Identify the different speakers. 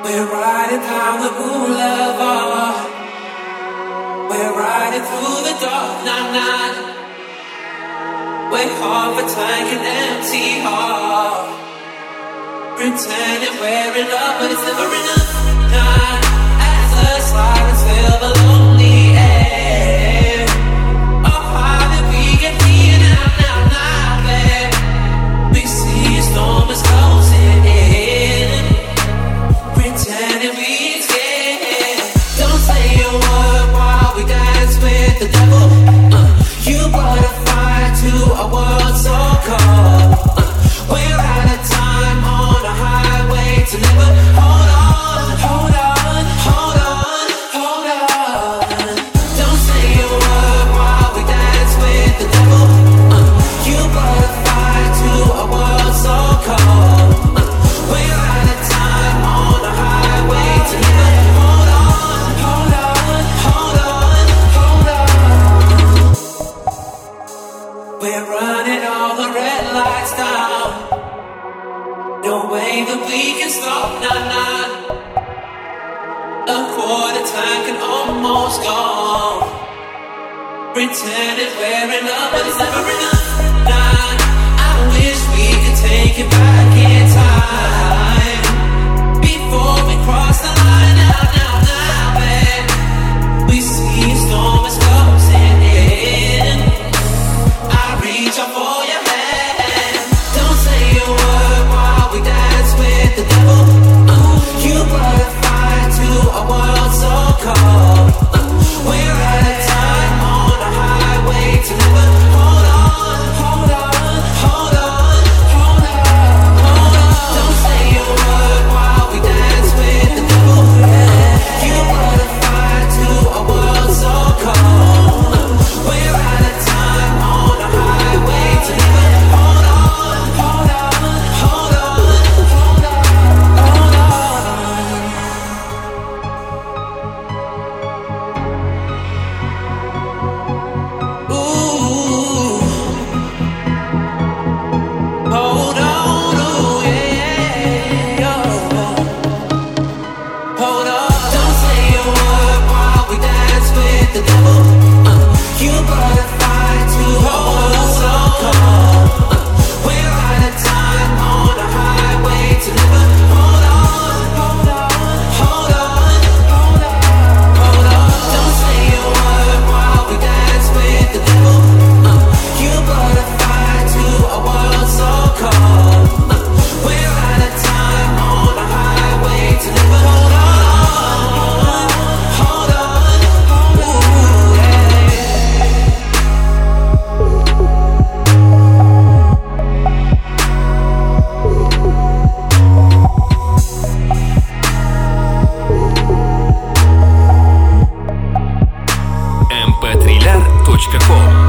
Speaker 1: We're riding down the boulevard. We're riding through the dark night. We're half a tank and empty heart. Pretending we're in love, but it's never enough. Night as the sirens fill the lonely air. Oh, how did we get here now, babe? We see a storm is closing in. Pretending we ain't scared. Don't say a word while we dance with the devil. You brought a fire to a world so cold. We're out of time on a highway to never. Hold on, hold on, hold on, hold on. Don't say a word while we dance with the devil. You brought a fire to a world so cold. We're out of time on a highway to never. Hold on, hold on, hold on, hold on. We're running all the red lights down. No way that we can stop, nah. A quarter tank and almost gone. Pretending we're in love, but it's never enough, nah. I wish we could take it back in time. Before we cross the line, now, babe. We see a storm is closing in. I reach out for your hand. Don't say a word while we dance with the devil. You brought a fire to a world so cold. We're out of time on a highway to never. Hold on, hold on, hold on, hold on, hold on. Don't say a word while we dance with the devil. You brought a fire to a world so cold. We're out of time on a highway to never. Hold on, hold on, hold on, hold on, hold on. Ooh, hold on, ooh, yeah, hold on. Don't say a word while we dance with the devil. You brought a fire to a world so cold. We're out of time on a highway to never. Hold on, hold on, hold on, hold on, hold on. Don't say a word while we dance with the devil. You brought a fire to a world so cold. We're out of time on a highway to never. Hold on, hold on, ooh, yeah.
Speaker 2: mp3lar.com